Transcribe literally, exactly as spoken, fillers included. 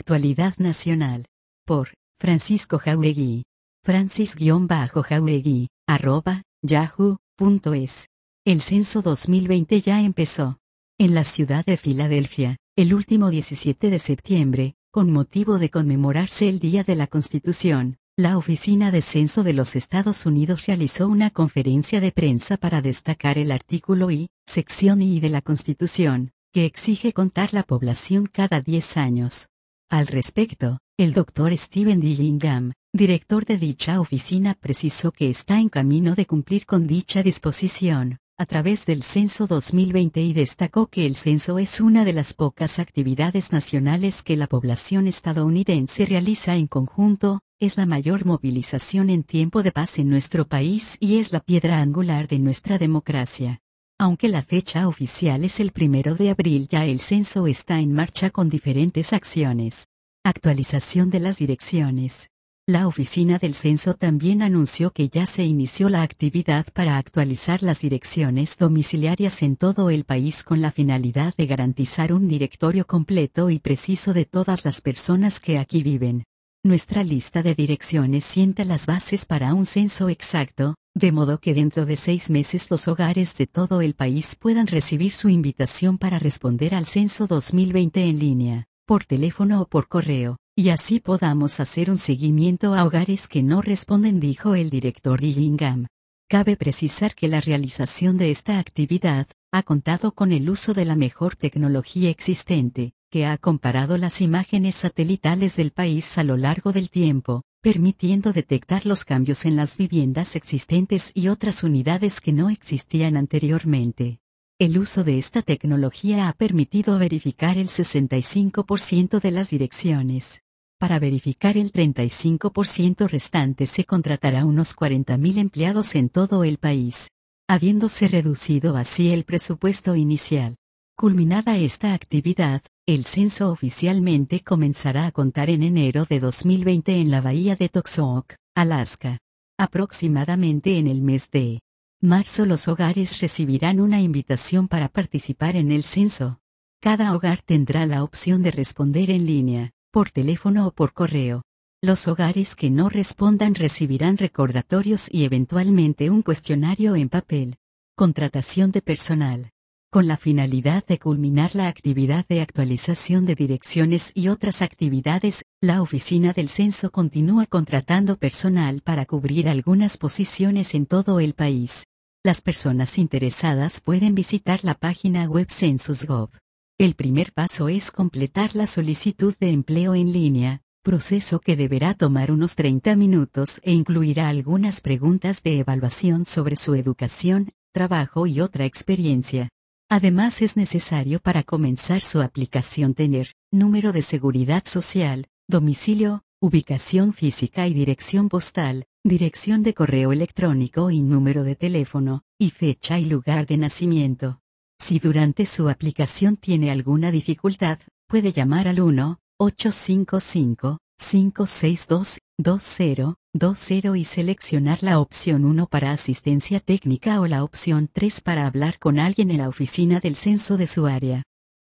Actualidad nacional. Por Francisco Jauregui. Francis-Jauregui, arroba, yahoo punto es. El censo dos mil veinte ya empezó. En la ciudad de Filadelfia, el último diecisiete de septiembre, con motivo de conmemorarse el Día de la Constitución, la Oficina de Censo de los Estados Unidos realizó una conferencia de prensa para destacar el artículo I, sección I de la Constitución, que exige contar la población cada diez años. Al respecto, el doctor Stephen Dillingham, director de dicha oficina, precisó que está en camino de cumplir con dicha disposición, a través del censo dos mil veinte, y destacó que el censo es una de las pocas actividades nacionales que la población estadounidense realiza en conjunto, es la mayor movilización en tiempo de paz en nuestro país y es la piedra angular de nuestra democracia. Aunque la fecha oficial es el primero de abril, ya el censo está en marcha con diferentes acciones. Actualización de las direcciones. La Oficina del Censo también anunció que ya se inició la actividad para actualizar las direcciones domiciliarias en todo el país con la finalidad de garantizar un directorio completo y preciso de todas las personas que aquí viven. Nuestra lista de direcciones sienta las bases para un censo exacto, de modo que dentro de seis meses los hogares de todo el país puedan recibir su invitación para responder al censo dos mil veinte en línea, por teléfono o por correo, y así podamos hacer un seguimiento a hogares que no responden, dijo el director Dillingham. Cabe precisar que la realización de esta actividad ha contado con el uso de la mejor tecnología existente, que ha comparado las imágenes satelitales del país a lo largo del tiempo, permitiendo detectar los cambios en las viviendas existentes y otras unidades que no existían anteriormente. El uso de esta tecnología ha permitido verificar el sesenta y cinco por ciento de las direcciones. Para verificar el treinta y cinco por ciento restante se contratará unos cuarenta mil empleados en todo el país, habiéndose reducido así el presupuesto inicial. Culminada esta actividad, el censo oficialmente comenzará a contar en enero de dos mil veinte en la bahía de Tuxook, Alaska. Aproximadamente en el mes de marzo los hogares recibirán una invitación para participar en el censo. Cada hogar tendrá la opción de responder en línea, por teléfono o por correo. Los hogares que no respondan recibirán recordatorios y eventualmente un cuestionario en papel. Contratación de personal. Con la finalidad de culminar la actividad de actualización de direcciones y otras actividades, la Oficina del Censo continúa contratando personal para cubrir algunas posiciones en todo el país. Las personas interesadas pueden visitar la página web census punto gov. El primer paso es completar la solicitud de empleo en línea, proceso que deberá tomar unos treinta minutos e incluirá algunas preguntas de evaluación sobre su educación, trabajo y otra experiencia. Además, es necesario para comenzar su aplicación tener número de seguridad social, domicilio, ubicación física y dirección postal, dirección de correo electrónico y número de teléfono, y fecha y lugar de nacimiento. Si durante su aplicación tiene alguna dificultad, puede llamar al uno ocho cinco cinco, cinco seis dos, dos cero dos cero y seleccionar la opción uno para asistencia técnica o la opción tres para hablar con alguien en la oficina del censo de su área.